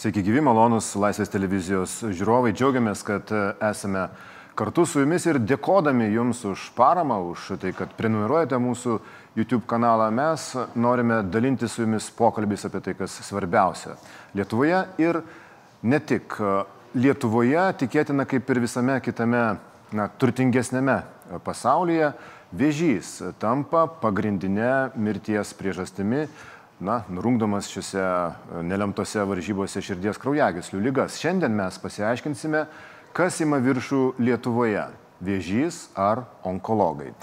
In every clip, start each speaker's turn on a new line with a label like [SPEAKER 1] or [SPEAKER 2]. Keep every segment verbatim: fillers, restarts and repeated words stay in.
[SPEAKER 1] Sveiki gyvi, malonus Laisvės televizijos žiūrovai. Džiaugiamės, kad esame kartu su jumis ir dėkodami jums už paramą, už tai, kad prenumeruojate mūsų YouTube kanalą. Mes norime dalinti su jumis pokalbis apie tai, kas svarbiausia Lietuvoje ir ne tik. Lietuvoje, tikėtina kaip ir visame kitame na, turtingesnėme pasaulyje, vėžys tampa pagrindinė mirties priežastimi, na, nurungdamas šiuose nelemtose varžybose širdies kraujagyslių ligas. Šiandien mes pasiaiškinsime, kas ima viršų Lietuvoje – vėžys ar onkologai.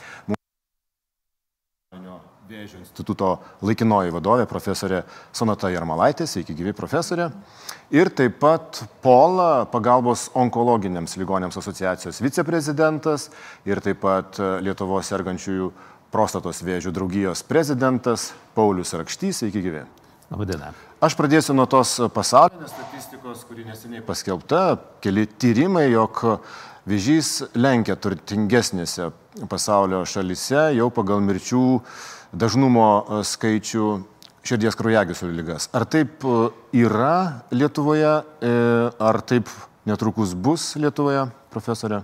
[SPEAKER 1] Vėžio instituto laikinoji vadovė profesorė Sonata Jarmalaitė, sveiki gyvi profesorė. Ir taip pat Pola, pagalbos onkologiniams ligonėms asociacijos viceprezidentas ir taip pat Lietuvos sergančiųjų prostatos vėžių draugijos prezidentas Paulius Rakštys, sveiki gyvi.
[SPEAKER 2] Labadiena.
[SPEAKER 1] Aš pradėsiu nuo tos pasaulinės statistikos, kuri neseniai paskelbta, keli tyrimai, jog vėžys lenkia turtingesnėse pasaulio šalyse jau pagal mirčių dažnumo skaičių širdies kraujagyslių ligas. Ar taip yra Lietuvoje, ar taip netrukus bus Lietuvoje, profesorė?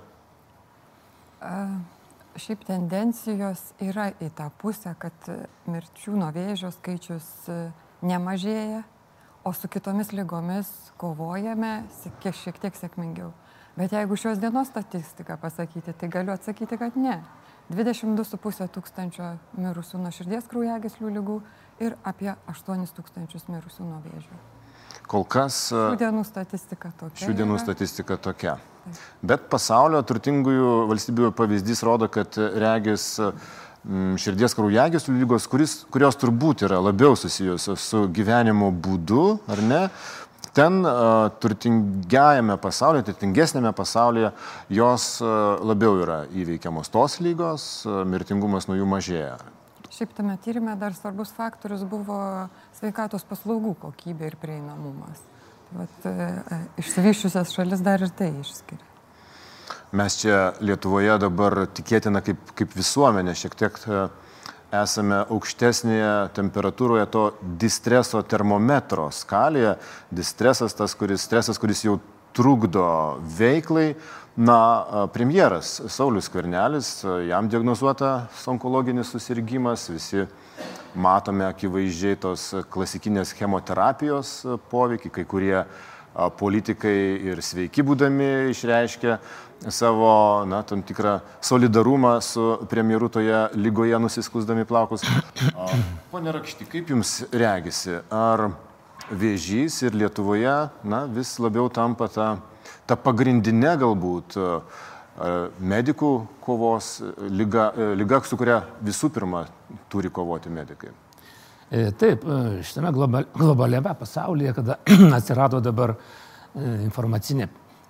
[SPEAKER 3] Uh. Šiaip tendencijos yra į tą pusę, kad mirčių nuo vėžio skaičius nemažėja, o su kitomis ligomis kovojame šiek tiek sėkmingiau. Bet jeigu šios dienos statistiką pasakyti, tai galiu atsakyti, kad ne. dvidešimt du su puse tūkstančio mirusių nuo širdies kraujagyslių ligų ir apie aštuonis tūkstančius mirusių nuo vėžio.
[SPEAKER 1] Kol kas
[SPEAKER 3] šių dienų statistika tokia.
[SPEAKER 1] Šių dienų statistika tokia. Bet pasaulio turtingųjų valstybių pavyzdys rodo, kad regis širdies kraujagyslių lygos, kuris, kurios turbūt yra labiau susijusios su gyvenimo būdu, ar ne, ten uh, turtingiajame pasaulyje, turtingesnėme pasaulyje, jos uh, labiau yra įveikiamos tos lygos, uh, mirtingumas nuo jų mažėja.
[SPEAKER 3] Šiaip tame tyrime dar svarbus faktorius buvo sveikatos paslaugų kokybė ir prieinamumas. Vat, e, išsivyščiusias šalis dar ir tai išskiria.
[SPEAKER 1] Mes čia Lietuvoje dabar tikėtina kaip, kaip visuomenė šiek tiek esame aukštesnėje temperatūroje to distreso termometro skalėje. Distresas tas, kuris, stresas, kuris jau trukdo veiklai. Na, premjeras Saulius Skvernelis, jam diagnozuotas onkologinis susirgimas, visi matome akivaizdžiai tos klasikinės chemoterapijos poveikį, kai kurie politikai ir sveiki būdami išreiškia savo, na, tam tikrą solidarumą su premjeru toje lygoje nusiskusdami plaukus. Pone Rakšty, kaip jums regisi, ar vėžys ir Lietuvoje, na, vis labiau tampa ta, ta pagrindinė galbūt medikų kovos lyga, lyga, su kuria visų pirma turi kovoti medikai?
[SPEAKER 2] Taip, šitame global, globaliame pasaulyje, kada atsirado dabar informacinė,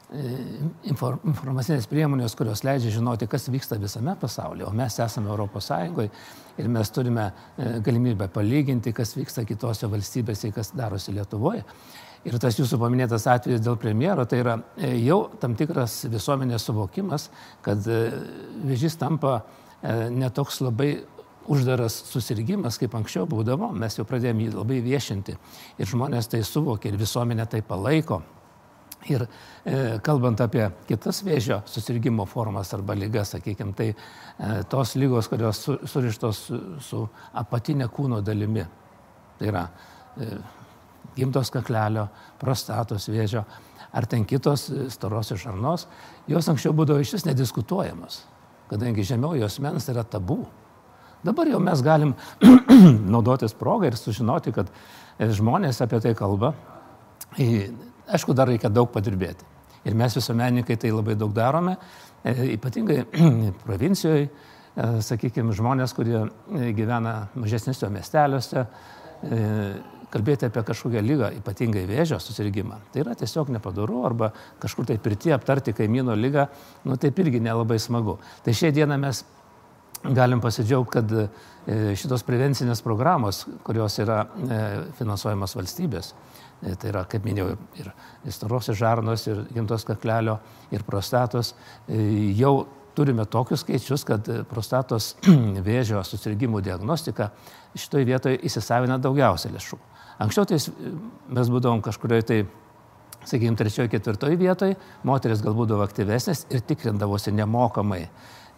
[SPEAKER 2] informacinės priemonės, kurios leidžia žinoti, kas vyksta visame pasaulyje, o mes esame Europos Sąjungoje ir mes turime galimybę palyginti, kas vyksta kitose valstybėse, kas darosi Lietuvoje. Ir tas jūsų paminėtas atvejis dėl premjero, tai yra jau tam tikras visuomenės suvokimas, kad vėžys tampa netoks labai uždaras susirgimas, kaip anksčiau būdavo. Mes jau pradėjome jį labai viešinti ir žmonės tai suvokia ir visuomenė tai palaiko. Ir e, kalbant apie kitas vėžio susirgimo formas arba lygas, sakykime, tai e, tos lygos, kurios su, surištos su, su apatinė kūno dalimi, tai yra e, gimtos kaklelio, prostatos vėžio, ar ten kitos storosios žarnos, jos anksčiau būdavo iš vis nediskutuojamos, kadangi žemiau jos mens yra tabu. Dabar jau mes galim naudotis progą ir sužinoti, kad žmonės apie tai kalba. Aišku, dar reikia daug padirbėti. Ir mes visuomenininkai tai labai daug darome, ypatingai provincijoje, sakykime, žmonės, kurie gyvena mažesnėse miesteliuose, kalbėti apie kažkokią lygą, ypatingai vėžio susirgimą. Tai yra tiesiog nepadoru, arba kažkur tai pirtyje aptarti kaimyno lygą, nu taip irgi nelabai smagu. Tai šią dieną mes galim pasidžiaugti, kad šitos prevencinės programos, kurios yra finansuojamos valstybės, tai yra, kaip minėjau, ir storosios žarnos, ir gimtos kaklelio, ir prostatos, jau turime tokius skaičius, kad prostatos vėžio susirgimų diagnostika šitoje vietoje įsisavina daugiausia lėšų. Anksčiau tai mes būdavom kažkurioje tai sakykime, trečioje, ketvirtoje vietoje, moteris galbūt buvo aktyvesnės ir tikrindavosi nemokamai,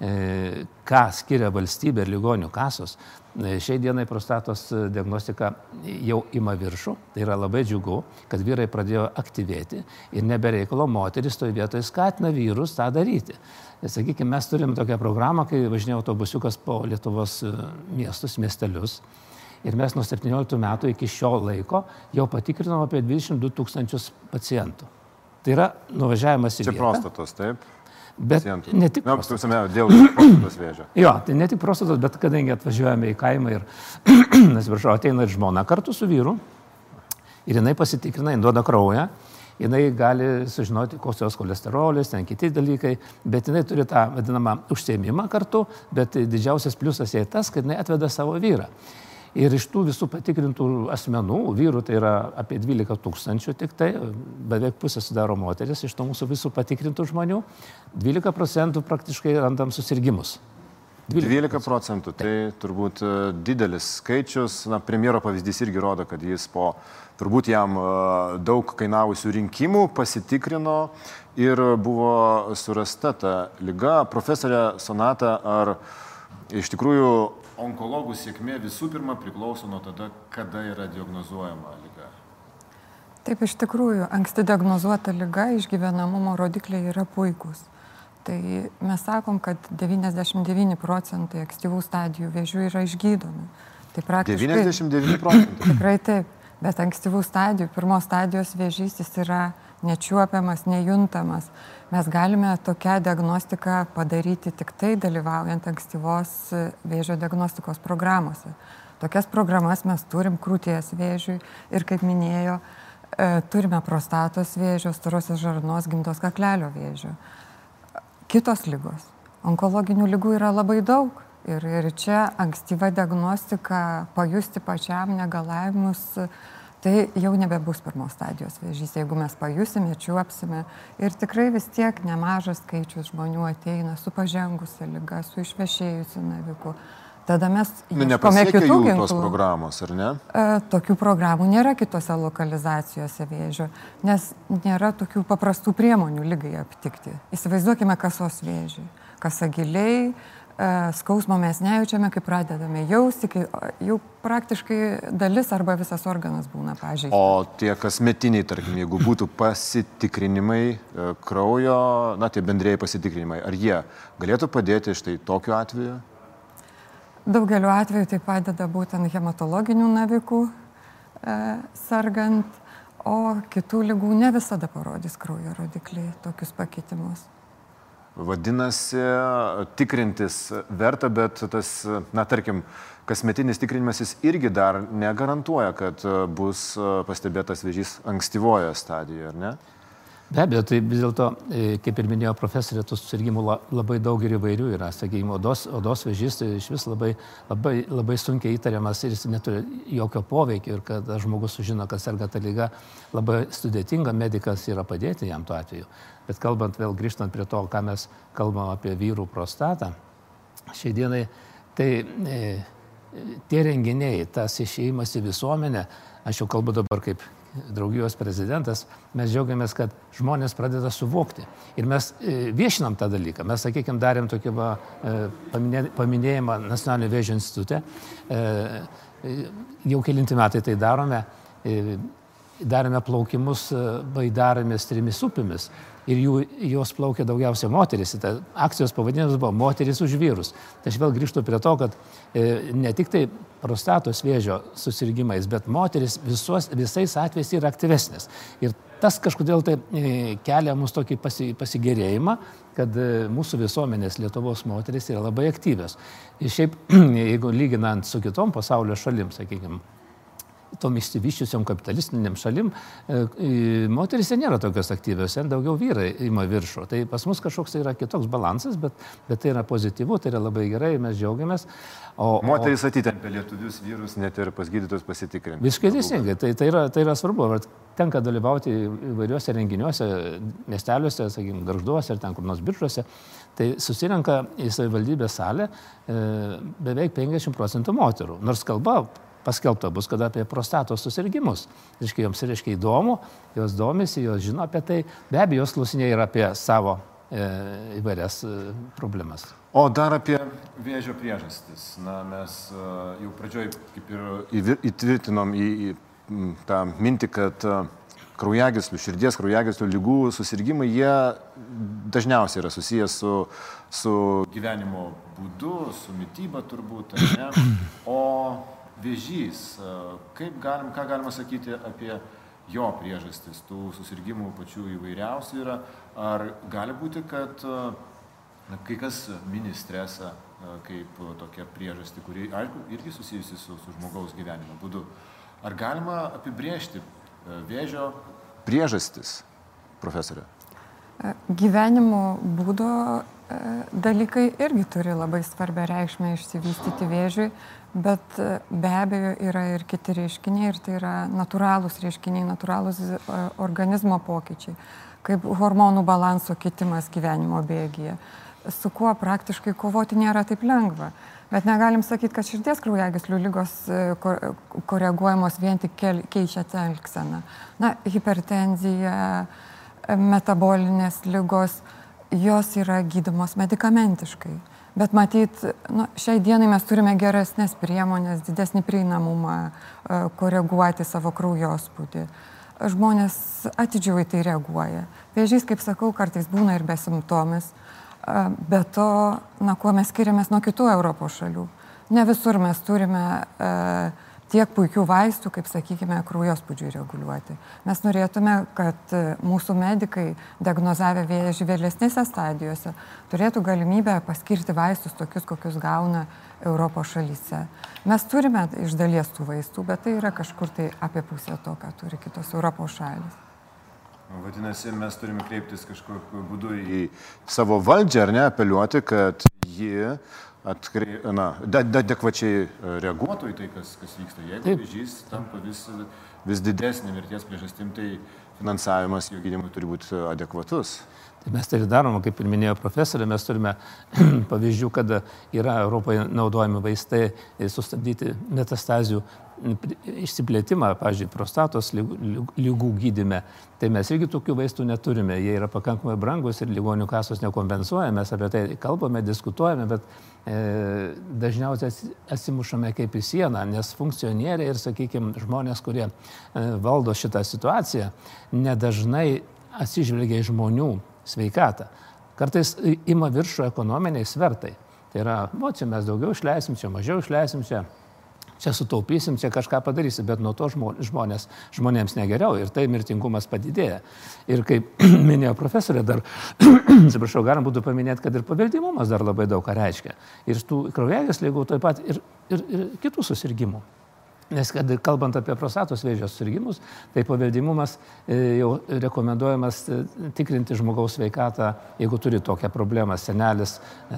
[SPEAKER 2] ką skiria valstybė ir ligonių kasos. Šiai dienai prostatos diagnostika jau ima viršų, tai yra labai džiugu, kad vyrai pradėjo aktyvėti ir nebereikalo moteris toje vietoje skatina vyrus tą daryti. Sakykime, mes turim tokią programą, kai važinėjo autobusiukas po Lietuvos miestus, miestelius. Ir mes nuo septynioliktų metų iki šio laiko jau patikrinom apie dvidešimt du tūkstančius pacientų. Tai yra nuvažiavimas į vietą.
[SPEAKER 1] Čia prostatos, taip?
[SPEAKER 2] Bet pacientų. Ne tik
[SPEAKER 1] prostatos. Na, dėl prostatos vėžio.
[SPEAKER 2] Jo, tai ne tik prostatos, bet kadangi atvažiuojame į kaimą ir, nesiprašau, ateina ir žmona kartu su vyru ir jinai pasitikrina, jinai duoda kraują, jinai gali sužinoti, koks jos kolesterolis, ten kiti dalykai, bet jinai turi tą vadinamą užsiėmimą kartu, bet didžiausias pliusas jai tas, kad jinai atveda savo vyrą. Ir iš tų visų patikrintų asmenų, vyrų tai yra apie dvylika tūkstančių tik tai, beveik pusė sudaro moteris, iš to mūsų visų patikrintų žmonių, dvylika procentų praktiškai randam susirgimus.
[SPEAKER 1] dvylika procentų, tai turbūt didelis skaičius. Na, premjero pavyzdys irgi rodo, kad jis po turbūt jam daug kainavusių rinkimų pasitikrino ir buvo surasta ta liga. Profesorė Sonata, ar iš tikrųjų onkologų sėkmė visų pirma priklauso nuo tada, kada yra diagnozuojama liga?
[SPEAKER 3] Taip, iš tikrųjų, anksti diagnozuota liga, išgyvenamumo rodikliai yra puikūs. Tai mes sakom, kad devyniasdešimt devyni procentai ankstyvų stadijų vėžių yra išgydomi. Tai praktiškai...
[SPEAKER 1] devyniasdešimt devyni procentai?
[SPEAKER 3] Tikrai taip, bet ankstyvų stadijų, pirmos stadijos vėžys jis yra nečiuopiamas, nejuntamas. Mes galime tokią diagnostiką padaryti tik tai dalyvaujant ankstyvos vėžio diagnostikos programuose. Tokias programas mes turim krūties vėžiui ir, kaip minėjo, turime prostatos vėžio, storosios žarnos, gimdos kaklelio vėžio. Kitos ligos. Onkologinių ligų yra labai daug. Ir, ir čia ankstyva diagnostika, pajusti pačiam negalavimus, tai jau nebebus pirmos stadijos vėžys, jeigu mes pajusime, čiuopsime. Ir tikrai vis tiek nemažas skaičius žmonių ateina su pažengusia liga, su išvešėjusiu naviku. Tada mes ieškome kitų ginklų.
[SPEAKER 1] Tos programos, ar ne?
[SPEAKER 3] E, tokių programų nėra kitose lokalizacijose vėžio, nes nėra tokių paprastų priemonių ligai aptikti. Įsivaizduokime kasos vėžį. Kasa giliai, skausmo mes nejaučiame, kai pradedame jausti, kai jau praktiškai dalis arba visas organas būna pažeistas.
[SPEAKER 1] O tie kasmetiniai, tarkim, jeigu būtų pasitikrinimai kraujo, na, tie bendrėjai pasitikrinimai, ar jie galėtų padėti štai tokiu atveju?
[SPEAKER 3] Daugeliu atveju tai padeda būtent hematologinių navikų e, sargant, o kitų ligų ne visada parodys kraujo rodikliai tokius pakitimus.
[SPEAKER 1] Vadinasi, tikrintis verta, bet tas, na, tarkim, kasmetinis tikrinimas jis irgi dar negarantuoja, kad bus pastebėtas vėžys ankstyvoje stadijoje, ar ne?
[SPEAKER 2] Be abejo, tai vis dėlto, kaip ir minėjo profesorė, tų susirgimų labai daug ir įvairių yra. Sakykime, odos, odos vėžys tai iš vis labai, labai, labai sunkiai įtariamas ir jis neturi jokio poveikio. Ir kad žmogus sužino, kad serga ta liga, labai sudėtinga, medikas yra padėti jam tuo atveju. Bet kalbant vėl grįžtant prie to, ką mes kalbam apie vyrų prostatą, šiai dienai, tai e, tie renginiai, tas išėjimas į visuomenę, aš jau kalbu dabar kaip draugijos prezidentas, mes džiaugiamės, kad žmonės pradeda suvokti. Ir mes viešinam tą dalyką. Mes, sakykime, darėm tokį va, paminė, paminėjimą Nacionalinio vėžio institute. Jau kelinti metai tai darome. Darėme plaukimus Baidarėmis trimis upėmis. Ir jų, jos plaukė daugiausia moteris. Ta akcijos pavadinimas buvo moteris už vyrus. Tai aš vėl grįžtu prie to, kad e, ne tik tai prostatos vėžio susirgymais, bet moteris visos, visais atvejais yra aktyvesnės. Ir tas kažkodėl tai e, kelia mus tokį pasi, pasigerėjimą, kad e, mūsų visuomenės Lietuvos moteris yra labai aktyvios. Ir šiaip, jeigu lyginant su kitom pasaulio šalim, sakykime, tom išsivyščiusiom kapitalistiniam šalim, moterys nėra tokios aktyvios, daugiau vyrai ima viršų. Tai pas mus kažkoks yra kitoks balansas, bet, bet tai yra pozityvu, tai yra labai gerai, mes džiaugiamės. O,
[SPEAKER 1] moterys atitempia lietuvius vyrus net ir pas gydytojus pasitikrinti.
[SPEAKER 2] Viskai teisingai, tai, tai, yra, tai yra svarbu. Tenka dalyvauti įvairiuose renginiuose, miesteliuose, sakykime, Gargžduose ir ten kur nors Biržuose. Tai susirenka į savivaldybės salę e, beveik penkiasdešimt procentų moterų. Nors kalba paskelbta bus, kada apie prostatos susirgymus. Reiškia, joms reiškia įdomu, jos domisi, jos žino apie tai, be abejo, jos klausinėja ir apie savo e, įvairias e, problemas.
[SPEAKER 1] O dar apie vėžio priežastis. Na, mes uh, jau pradžioj kaip ir įtvirtinom į, į tą mintį, kad uh, kraujagyslių, širdies kraujagyslių lygų susirgymai, jie dažniausiai yra susijęs su, su gyvenimo būdu, su mityba turbūt, ne? O vėžys, kaip galim, ką galima sakyti apie jo priežastis, tų susirgymų pačių įvairiausių yra, ar gali būti, kad na, kai kas mini stresą kaip tokia priežastį, kuri, aišku, irgi susijusi su, su žmogaus gyvenimo būdu. Ar galima apibrėžti vėžio priežastis, profesorė?
[SPEAKER 3] Gyvenimo būdo dalykai irgi turi labai svarbią reikšmę išsivystyti vėžiui, bet be abejo yra ir kiti reiškiniai, ir tai yra natūralūs reiškiniai, natūralūs organizmo pokyčiai, kaip hormonų balanso kitimas gyvenimo bėgyje, su kuo praktiškai kovoti nėra taip lengva. Bet negalim sakyti, kad širdies kraujagyslių lygos koreguojamos vien tik keičia elgseną. Na, hipertenzija, metabolinės lygos, jos yra gydomos medikamentiškai. Bet matyt, nu, šiai dienai mes turime geresnės priemonės, didesnį prieinamumą koreguoti savo kraujospūdį. Žmonės atidžiau į tai reaguoja. Vėžys, kaip sakau, kartais būna ir besimptomis. Be to, na, kuo mes skiriamės nuo kitų Europos šalių. Ne visur mes turime e, tiek puikių vaistų, kaip, sakykime, kraujospūdžiui reguliuoti. Mes norėtume, kad mūsų medikai, diagnozavę vėžį vėlesnėse stadijose, turėtų galimybę paskirti vaistus tokius, kokius gauna Europos šalyse. Mes turime iš dalies tų vaistų, bet tai yra kažkur tai apie pusę to, ką turi kitos Europos šalys.
[SPEAKER 1] Vadinasi, mes turime kreiptis kažkokiu būdu į savo valdžią, ar ne, apeliuoti, kad ji atkreip, na, adekvačiai reaguotų į tai, kas, kas vyksta. Jeigu vėžys tampa vis, vis didesnė mirties priežastim, tai finansavimas jo gydymui turi būti adekvatus.
[SPEAKER 2] Tai mes tai ir darome, kaip ir minėjo profesorė, mes turime pavyzdžių, kad yra Europoje naudojami vaistai sustabdyti metastazių išsiplėtimą, pavyzdžiui, prostatos lygų gydyme. Tai mes irgi tokių vaistų neturime, jie yra pakankamai brangus ir ligonių kasos nekompensuoja, mes apie tai kalbame, diskutuojame, bet e, dažniausiai atsimušame kaip į sieną, nes funkcionieriai ir, sakykime, žmonės, kurie e, valdo šitą situaciją, nedažnai atsižvelgia į žmonių sveikatą. Kartais ima viršų ekonominiai svertai. Tai yra, o čia mes daugiau išleisim, čia mažiau išleisim, čia, čia sutaupysim, čia kažką padarysim, bet nuo to žmonės, žmonėms negeriau ir tai mirtingumas padidėja. Ir kaip minėjo profesorė, dar, atsiprašau, galim būtų paminėti, kad ir paveldimumas dar labai daug ką reiškia. Ir tų kraujagyslių ligų taip pat ir, ir, ir kitų susirgymų. Nes kad kalbant apie prostatos vėžio susirgymus, tai paveldimumas jau rekomenduojamas tikrinti žmogaus sveikatą, jeigu turi tokią problemą senelis,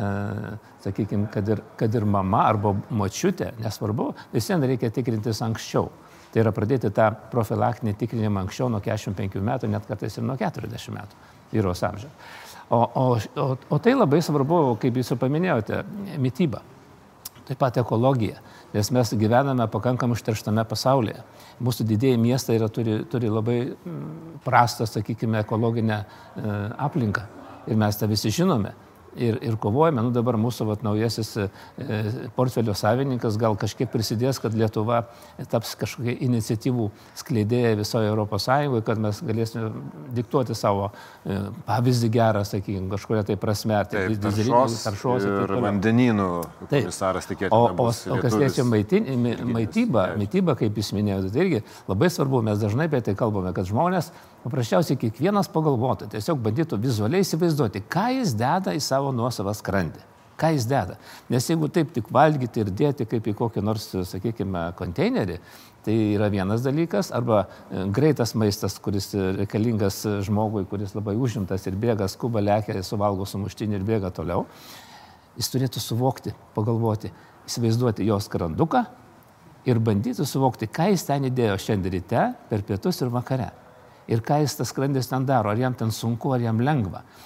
[SPEAKER 2] sakykime, kad ir, kad ir mama arba močiutė, nesvarbu, visiems reikia tikrintis anksčiau. Tai yra pradėti tą profilaktinį tikrinimą anksčiau nuo keturiasdešimt penkių metų, net kartais ir nuo keturiasdešimt metų vyros amžiaus. O, o, o, o tai labai svarbu, kaip jūs jau paminėjote, mityba. Taip pat ekologija, nes mes gyvename pakankamai užterštame pasaulyje. Mūsų didieji miestai yra, turi, turi labai prastą, sakykime, ekologinę e, aplinką ir mes tą visi žinome. Ir, ir kovojame, nu dabar mūsų vat, naujasis e, portfelio savininkas gal kažkiek prisidės, kad Lietuva taps kažkokia iniciatyvų skleidėja visoje Europos Sąjungoje, kad mes galėsime diktuoti savo e, pavyzdį gerą, sakykime, kažkuria tai prasme.
[SPEAKER 1] Taip, taršos, taršos ir vandenynų komisaras tikėtina bus lietuvis. O kas liečia maitybą, mytybą, kaip jūs minėjote, tai irgi labai svarbu, mes dažnai apie tai kalbame, kad žmonės paprasčiausiai kiekvienas pagalvotų, tiesiog bandytų vizualiai įsivaizduoti, ką jis deda į savo nuosavą skrandį. Ką jis deda. Nes jeigu taip tik valgyti ir dėti kaip į kokį nors, sakykime, konteinerį, tai yra vienas dalykas, arba greitas maistas, kuris reikalingas žmogui, kuris labai užimtas ir bėga, skuba, lekia, suvalgo sumuštinį ir bėga toliau, jis turėtų suvokti, pagalvoti, įsivaizduoti jo skranduką ir bandyti suvokti, ką jis ten įdėjo šiandien ryte, per pietus ir vakare. Ir ką jis tas skrandis ten daro, ar jam ten sunku, ar jam lengva.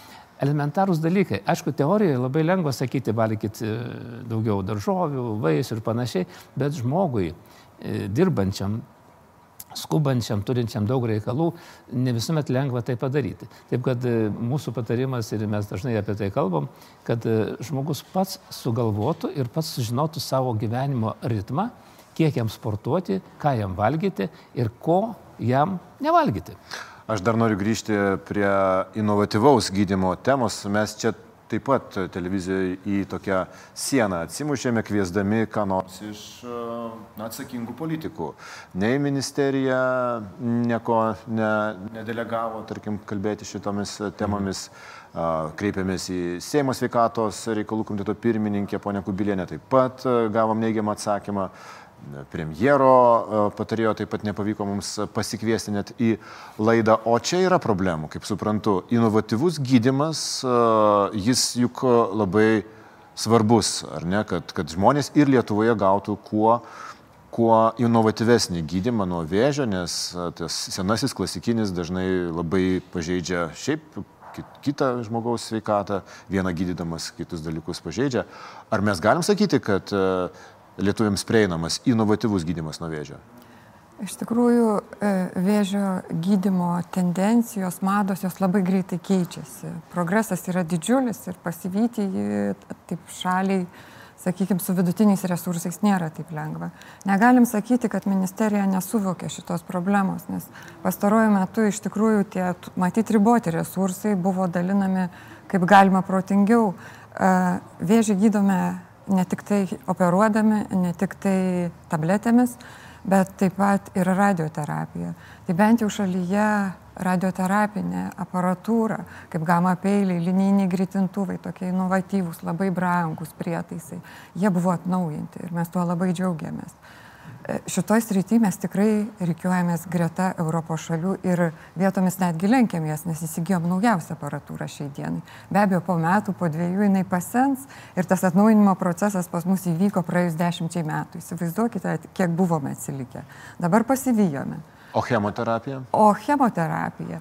[SPEAKER 2] elementarūs dalykai. Aišku, teorijoje labai lengva sakyti, valgykit daugiau daržovių, vaisių ir panašiai, bet žmogui dirbančiam, skubančiam, turinčiam daug reikalų, ne visuomet lengva tai padaryti. Taip kad mūsų patarimas, ir mes dažnai apie tai kalbam, kad žmogus pats sugalvotų ir pats sužinotų savo gyvenimo ritmą, kiek jam sportuoti, ką jam valgyti ir ko jam nevalgyti.
[SPEAKER 1] Aš dar noriu grįžti prie inovatyvaus gydymo temos. Mes čia taip pat televizijoje į tokią sieną atsimušėme, kviesdami ką nors iš na, atsakingų politikų. Nei ministerija nieko ne, nedelegavo, tarkim, kalbėti šitomis temomis. Kreipėmės į Seimo sveikatos reikalų komiteto pirmininkę, ponę Kubilienę, taip pat gavom neigiamą atsakymą. Premjero patarėjo taip pat nepavyko mums pasikviesti net į laidą, o čia yra problemų, kaip suprantu. Inovatyvus gydymas, jis juk labai svarbus, ar ne, kad, kad žmonės ir Lietuvoje gautų kuo, kuo inovatyvesnį gydymą nuo vėžio, nes tas senasis klasikinis dažnai labai pažeidžia šiaip kitą žmogaus sveikatą, vieną gydydamas kitus dalykus pažeidžia. Ar mes galim sakyti, kad lietuviams prieinamas inovatyvus gydymas nuo vėžio?
[SPEAKER 3] Iš tikrųjų, vėžio gydymo tendencijos, mados, jos labai greitai keičiasi. Progresas yra didžiulis ir pasivyti jį taip šaliai, sakykime, su vidutiniais resursais nėra taip lengva. Negalim sakyti, kad ministerija nesuvokia šitos problemos, nes pastaruoju metu iš tikrųjų tie, matyt, riboti resursai buvo dalinami kaip galima protingiau. Vėžį gydome ne tik tai operuodami, ne tik tai tabletėmis, bet taip pat ir radioterapija. Tai bent jau šalyje radioterapinė aparatūra, kaip gama peiliai, linijiniai greitintuvai, tokie inovatyvūs, labai brangus prietaisai, jie buvo atnaujinti ir mes tuo labai džiaugiamės. Šitoj srity mes tikrai rikiuojamės greta Europos šalių ir vietomis netgi lenkiamės, nes įsigijom naujausią aparatūrą šiai dienai. Be abejo, po metų, po dviejų jinai pasens ir tas atnaujinimo procesas pas mus įvyko praėjus dešimčiai metų. Įsivaizduokite, kiek buvome atsilikę. Dabar pasivijome.
[SPEAKER 1] O chemoterapija?
[SPEAKER 3] O chemoterapija.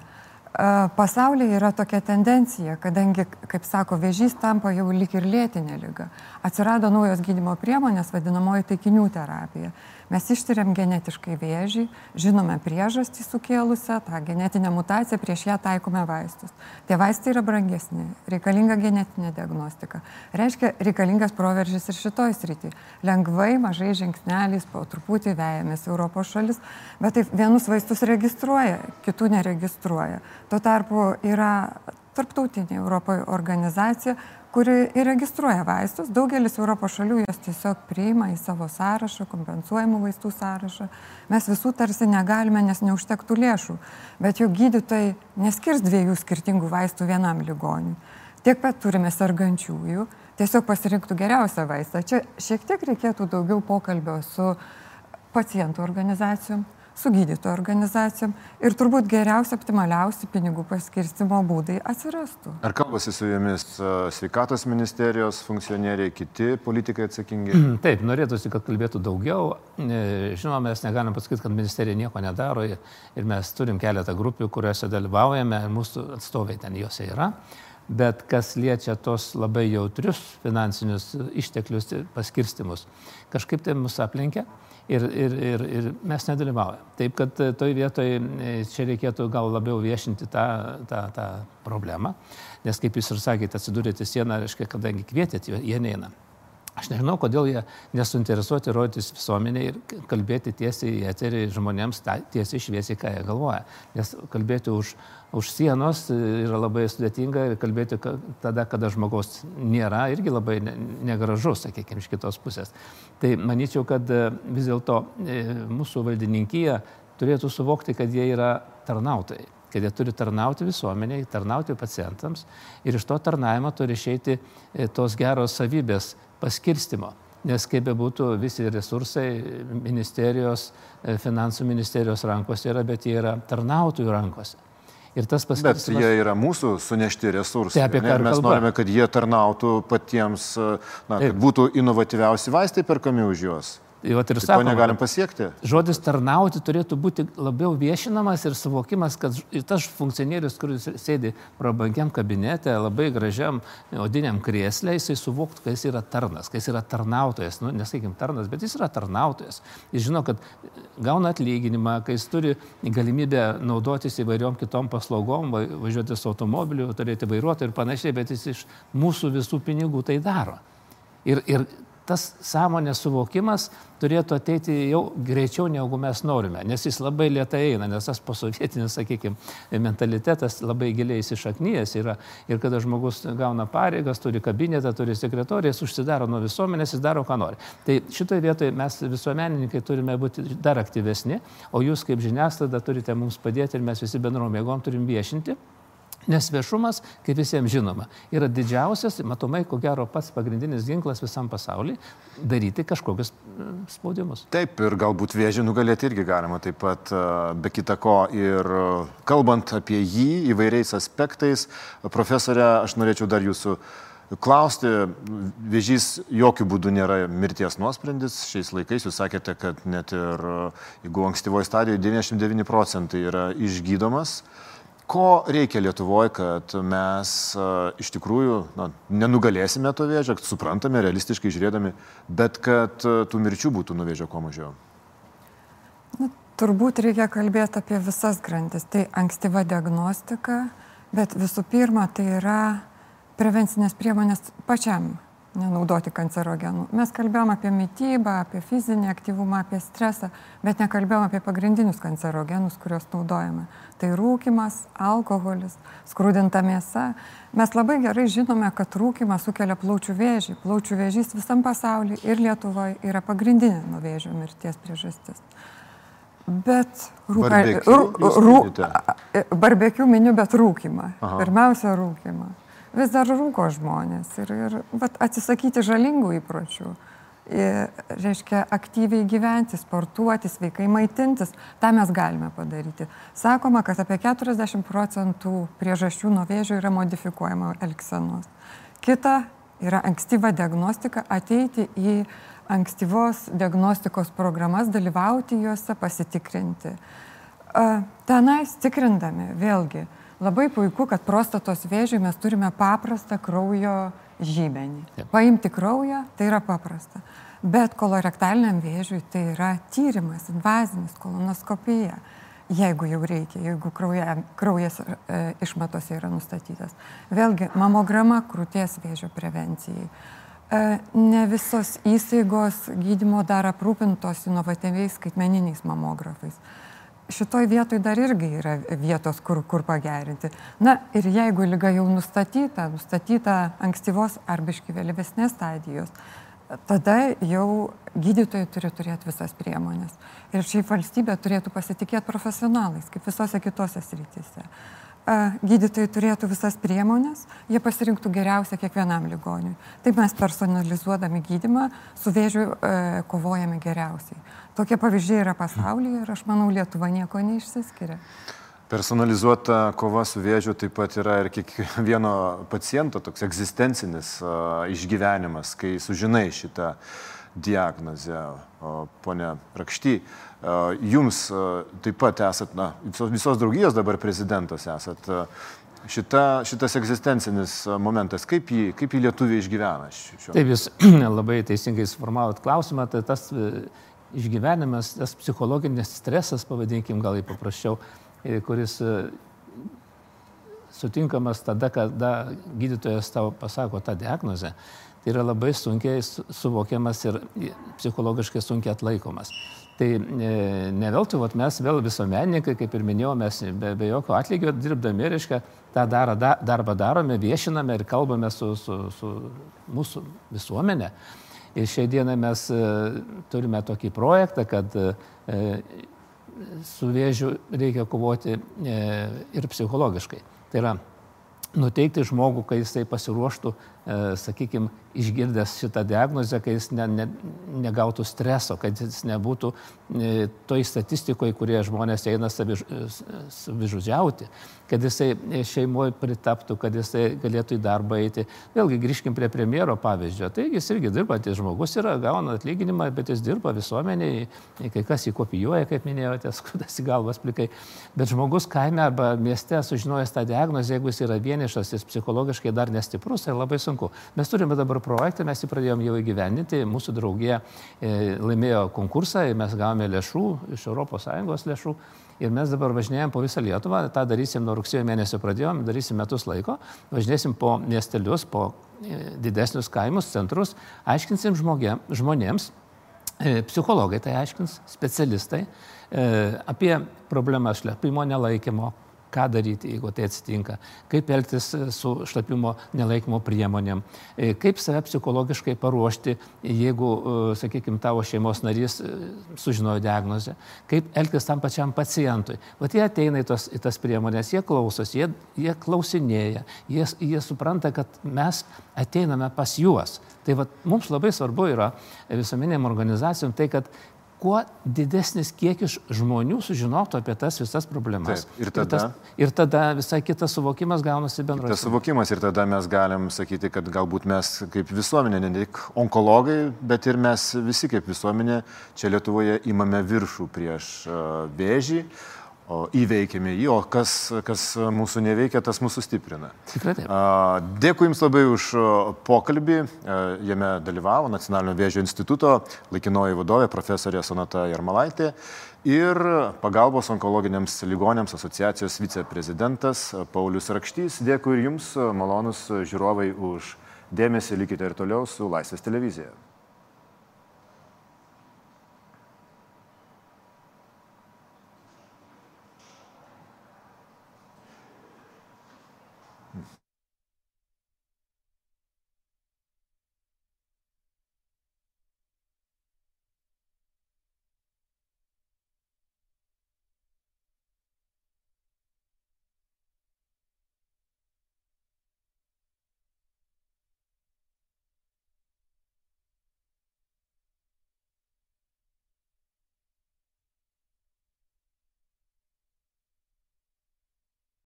[SPEAKER 3] Pasaulyje yra tokia tendencija, kadangi, kaip sako, vėžys tampa jau lyg ir lėtinė liga. Atsirado naujos gydymo priemonės, vadinamoji taikinių terapija. Mes ištiriam genetiškai vėžį, žinome priežastį sukėlusią, tą genetinę mutaciją, prieš ją taikome vaistus. Tie vaistai yra brangesni, reikalinga genetinė diagnostika. Reiškia, reikalingas proveržis ir šitoj srity. Lengvai, mažai žingsneliais, po truputį vejamės Europos šalis, bet taip vienus vaistus registruoja, kitų neregistruoja. Tuo tarpu yra tarptautinė Europoje organizacija, kuri įregistruoja vaistus. Daugelis Europos šalių jas tiesiog priima į savo sąrašą, kompensuojamų vaistų sąrašą. Mes visų tarsi negalime, nes neužtektų lėšų. Bet jau gydytojai neskirs dviejų skirtingų vaistų vienam ligoniui. Tiek pat turime sergančiųjų, tiesiog pasirinktų geriausią vaistą. Čia šiek tiek reikėtų daugiau pokalbio su pacientų organizacijom, su gydytojų organizacijom ir turbūt geriausi, optimaliausi pinigų paskirstimo būdai atsirastų.
[SPEAKER 1] Ar kalbasi su jumis sveikatos ministerijos funkcionieriai, kiti politikai atsakingi?
[SPEAKER 2] Taip, norėtųsi, kad kalbėtų daugiau. Žinoma, mes negalim pasakyti, kad ministerija nieko nedaro ir mes turim keletą grupių, kuriuose dalyvaujame, mūsų atstovai ten juose yra. Bet kas liečia tos labai jautrius finansinius išteklius paskirstimus, kažkaip tai mus aplenkia. Ir, ir, ir, ir mes nedalyvaujam. Taip, kad toj vietoj čia reikėtų gal labiau viešinti tą, tą, tą problemą, nes kaip jūs ir sakėte, atsidūrėte sieną, reiškia, kadangi kvietėt, jie neina. Aš nežinau, kodėl jie nesuinteresuoti rodytis visuomeniai ir kalbėti tiesiai į eterį žmonėms ta, tiesiai šviesiai, ką jie galvoja. Nes kalbėti už, už sienos yra labai sudėtinga ir kalbėti tada, kada žmogaus nėra, irgi labai negražu, sakykime, iš kitos pusės. Tai manyčiau, kad vis dėlto mūsų valdininkyje turėtų suvokti, kad jie yra tarnautojai. Kad jie turi tarnauti visuomeniai, tarnauti pacientams ir iš to tarnavimo turi išeiti tos geros savybės paskirstimo. Nes kaip bebūtų, visi resursai ministerijos, finansų ministerijos rankose yra, bet jie yra tarnautojų rankose. Ir tas paskirstimas...
[SPEAKER 1] Bet jie yra mūsų sunešti resursai.
[SPEAKER 2] Tai apie ką
[SPEAKER 1] Mes
[SPEAKER 2] kalba?
[SPEAKER 1] norime, kad jie tarnautų patiems, na, kad būtų inovatyviausi vaistai perkami už juos.
[SPEAKER 2] Tai vat ir
[SPEAKER 1] tai
[SPEAKER 2] sakoma,
[SPEAKER 1] ko negalim pasiekti?
[SPEAKER 2] Žodis tarnauti turėtų būti labiau viešinamas ir suvokimas, kad tas funkcionierius, kuris sėdi prabangiam kabinete, labai gražiam odiniam krėsle, jisai suvoktų, kad jis yra tarnas, kad jis yra tarnautojas. Nu, nesakykime tarnas, bet jis yra tarnautojas. Jis žino, kad gauna atlyginimą, kai jis turi galimybę naudotis įvairiom kitom paslaugom, važiuoti su automobiliu, turėti vairuotoją ir panašiai, bet jis iš mūsų visų pinigų tai daro. Ir, ir tas sąmonės suvokimas turėtų ateiti jau greičiau, negu mes norime, nes jis labai lėtai eina, nes tas posovietinis, sakykime, mentalitetas labai giliai įsišaknyjęs yra. Ir kada žmogus gauna pareigas, turi kabinetą, turi sekretoriją, jis užsidaro nuo visuomenės, jis daro, ką nori. Tai šitoje vietoje mes visuomenininkai turime būti dar aktyvesni, o jūs kaip žiniasklaida turite mums padėti ir mes visi bendrom jėgom turim viešinti. Nes viešumas, kaip visiems žinoma, yra didžiausias, matomai, ko gero pats pagrindinis ginklas visam pasauliui daryti kažkokius spaudimus.
[SPEAKER 1] Taip, ir galbūt vėžį nugalėti irgi galima taip pat be kita ko. Ir kalbant apie jį įvairiais aspektais, profesorė, aš norėčiau dar jūsų klausti, vėžys jokių būdų nėra mirties nuosprendis. Šiais laikais jūs sakėte, kad net ir jeigu ankstyvoje stadijoje devyniasdešimt devyni procentai yra išgydomas. Ko reikia Lietuvoje, kad mes uh, iš tikrųjų na, nenugalėsime to vėžio, suprantame, realistiškai žiūrėdami, bet kad uh, tų mirčių būtų nuo vėžio kuo mažiau?
[SPEAKER 3] Na, turbūt reikia kalbėti apie visas grandis. Tai ankstyva diagnostika, bet visų pirma, tai yra prevencinės priemonės pačiam nenaudoti kancerogenų. Mes kalbėjom apie mitybą, apie fizinį aktyvumą, apie stresą, bet nekalbėjom apie pagrindinius kancerogenus, kuriuos naudojame. Tai rūkymas, alkoholis, skrudinta mėsa. Mes labai gerai žinome, kad rūkymas sukelia plaučių vėžį. Plaučių vėžys visam pasaulyje ir Lietuvoje yra pagrindinė nuo vėžio mirties priežastis. Bet barbekių miniu, bet rūkymą. Aha. Pirmiausia, rūkymą. Vis dar rūko žmonės ir, ir vat, atsisakyti žalingų įpročių. Ir, reiškia, aktyviai gyventi, sportuoti, sveikai maitintis. Ta mes galime padaryti. Sakoma, kad apie keturiasdešimt procentų priežasčių nuo vėžio yra modifikuojama elgsenos. Kita yra ankstyva diagnostika, ateiti į ankstyvos diagnostikos programas, dalyvauti juose, pasitikrinti. Tenais tikrindami, vėlgi, labai puiku, kad prostatos vėžiui mes turime paprastą kraujo žymenį. Yep. Paimti kraują, tai yra paprasta. Bet kolorektaliniam vėžiui tai yra tyrimas, invazinis, kolonoskopija, jeigu jau reikia, jeigu krauja, kraujas e, išmatose yra nustatytas. Vėlgi, mamograma krūties vėžio prevencijai. E, ne visos įstaigos gydymo dar aprūpintos inovatyviais skaitmeniniais mamografais. Šitoj vietoj dar irgi yra vietos, kur, kur pagerinti. Na ir jeigu liga jau nustatyta, nustatyta ankstyvos ar biški vėlyvesnės stadijos, tada jau gydytojai turi turėti visas priemonės. Ir šiaip valstybė turėtų pasitikėti profesionalais, kaip visose kitose srityse. Gydytojai turėtų visas priemonės, jie pasirinktų geriausią kiekvienam ligoniui. Taip mes personalizuodami gydymą su vėžiu e, kovojame geriausiai. Tokie pavyzdžiai yra pasaulyje ir aš manau, Lietuva nieko neišsiskiria.
[SPEAKER 1] Personalizuota kova su vėžiu taip pat yra ir kiekvieno paciento toks egzistencinis uh, išgyvenimas, kai sužinai šitą diagnozę. Uh, Pone Rakšty, uh, jums uh, taip pat esat, na, visos, visos draugijos dabar prezidentas esat. Uh, šita, šitas egzistencinis momentas, kaip jį, kaip jį lietuviai išgyvena? Šio?
[SPEAKER 2] Taip, jūs labai teisingai suformavot klausimą, tai tas išgyvenimas, tas psichologinis stresas, pavadinkim gal į paprasčiau, kuris sutinkamas tada, kada gydytojas tau pasako tą diagnozę, tai yra labai sunkiai suvokiamas ir psichologiškai sunkiai atlaikomas. Tai ne veltui, vat mes vėl visuomenininkai, kaip ir minėjau, mes be, be jokio atlygio dirbdami, reiškia, tą daro, da, darbą darome, viešiname ir kalbame su, su, su mūsų visuomenė. Ir šiai dienai mes turime tokį projektą, kad su vėžiu reikia kovoti ir psichologiškai. Tai yra nuteikti žmogų, kai jisai pasiruoštų sakykime, išgirdęs šitą diagnozę, kai jis ne, ne, negautų streso, kad jis nebūtų toj statistikoje, kurie žmonės eina savižudžiauti, kad jisai šeimoje pritaptų, kad jisai galėtų į darbą eiti. Vėlgi grįžkim prie premjero pavyzdžio. Tai jis irgi dirbantis žmogus yra, gauna atlyginimą, bet jis dirba visuomeniai, kai kas jį kopijuoja, kaip minėjote, skudasi galvas plikai. Bet žmogus kaime arba mieste sužinojęs tą diagnozę, jeigu jis yra vienišas, jis psichologiškai dar nestiprus, tai labai sunku. Mes turime dabar projektą, mes jį pradėjom jau įgyvendinti, mūsų draugija laimėjo konkursą, mes gavome lėšų iš Europos Sąjungos lėšų ir mes dabar važinėjom po visą Lietuvą, tą darysim nuo rugsėjo mėnesio pradėjom, darysim metus laiko, važinėsim po miestelius, po didesnius kaimus, centrus, aiškinsim žmogė, žmonėms, psichologai tai aiškins, specialistai, apie problemas šlapimo nelaikymo, ką daryti, jeigu tai atsitinka, kaip elgtis su šlapimo nelaikymo priemonėm, kaip save psichologiškai paruošti, jeigu, sakykime, tavo šeimos narys sužinojo diagnozę, kaip elgtis tam pačiam pacientui. Vat jie ateina į, tos, į tas priemonės, jie klausos, jie, jie klausinėja, jie, jie supranta, kad mes ateiname pas juos. Tai vat, mums labai svarbu yra visuomenėm organizacijom tai, kad kuo didesnis kiekis žmonių sužinotų apie tas visas problemas.
[SPEAKER 1] Taip, ir, tada,
[SPEAKER 2] ir, tas, ir tada visai kitas suvokimas gaunasi bendrai.
[SPEAKER 1] Tas suvokimas ir tada mes galim sakyti, kad galbūt mes kaip visuomenė, ne tik onkologai, bet ir mes visi kaip visuomenė čia Lietuvoje imame viršų prieš uh, vėžį, o įveikėme jį, o kas, kas mūsų neveikia, tas mūsų stiprina.
[SPEAKER 2] Tikrai taip.
[SPEAKER 1] Dėkui Jums labai už pokalbį. Jame dalyvavo Nacionalinio vėžio instituto laikinoji vadovė profesorė Sonata Jarmalaitė ir pagalbos onkologiniams ligonėms asociacijos viceprezidentas Paulius Rakštys. Dėkui ir Jums, malonus žiūrovai, už dėmesį. Likite ir toliau su Laisvės televizija.